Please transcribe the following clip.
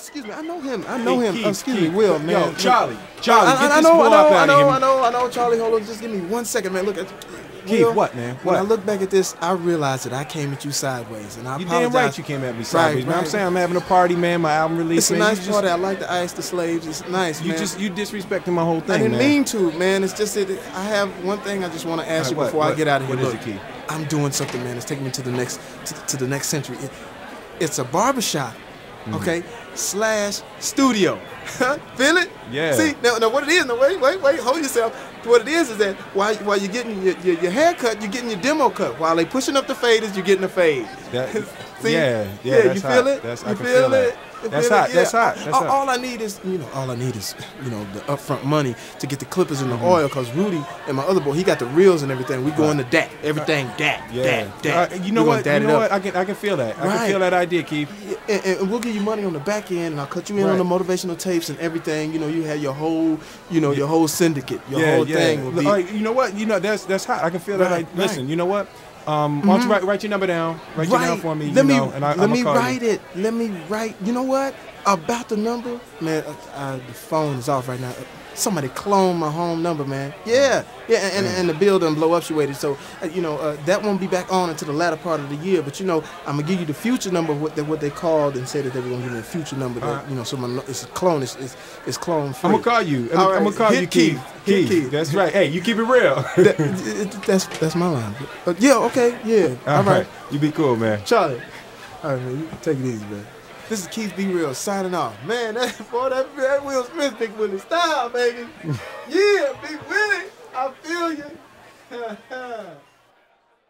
excuse me. I know him. I know Hey, him. Keith, Excuse me, Keith. Will, man. Yo, Charlie, get I this know, boy up out of here. I know, Charlie. Hold on, just give me 1 second, man. Look at Keith, Will, what, man? When I What? look back at this, I realize that I came at you sideways, and I You apologize. damn right you came at me sideways, man. I'm right. saying I'm having a party, man. My album release, It's a man. nice party. I like the Ice the Slaves. It's nice, You man. disrespecting my whole thing, I didn't man. mean to, man. It's just that I have one thing I just want to ask you All right, before I get out of here. What is Look, it, Keith? I'm doing something, man. It's taking me to the next to the next century. It's a barbershop, okay, / studio. Feel it? Yeah. See, now what it is? Now wait, hold yourself. What it is that while you're getting your hair cut, you're getting your demo cut. While they pushing up the faders, you're getting a fade. See? Yeah, You that's feel hot. it? I You can feel that. it? You That's feel hot. it? That's Yeah. hot. That's hot. All I need is, the upfront money to get the clippers and the oil. Cause Rudy and my other boy, he got the reels and everything. We going to dat. Everything dat. You know what? I can feel that. I can Right. feel that idea, Keith. And we'll give you money on the back end, and I'll cut you in Right. on the motivational tapes and everything. You have your whole, your whole syndicate, your whole thing will be. All right, you know what? That's hot. I can feel that. Right, Listen, you know what? Why don't you write your number down? Write your down for me. Let me and let me write it. Let me write. You know what? About the number, man. The phone is off right now. Somebody cloned my home number, man. Yeah, and the bill done blow up. She waited, so that won't be back on until the latter part of the year. But I'm gonna give you the future number. What they called and said that they were gonna give me a future number. That, so it's a clone. It's clone free. I'm gonna call you. All right, I'm gonna call you, hit Keith. Hit Keith. That's right. Hey, you keep it real. That's my line. Yeah. Okay. Yeah. All right. You be cool, man. Charlie. All right, man. You take it easy, man. This is Keith B. Real signing off. Man, that Will Smith, Big Willie style, baby. Yeah, Big Willie. I feel you.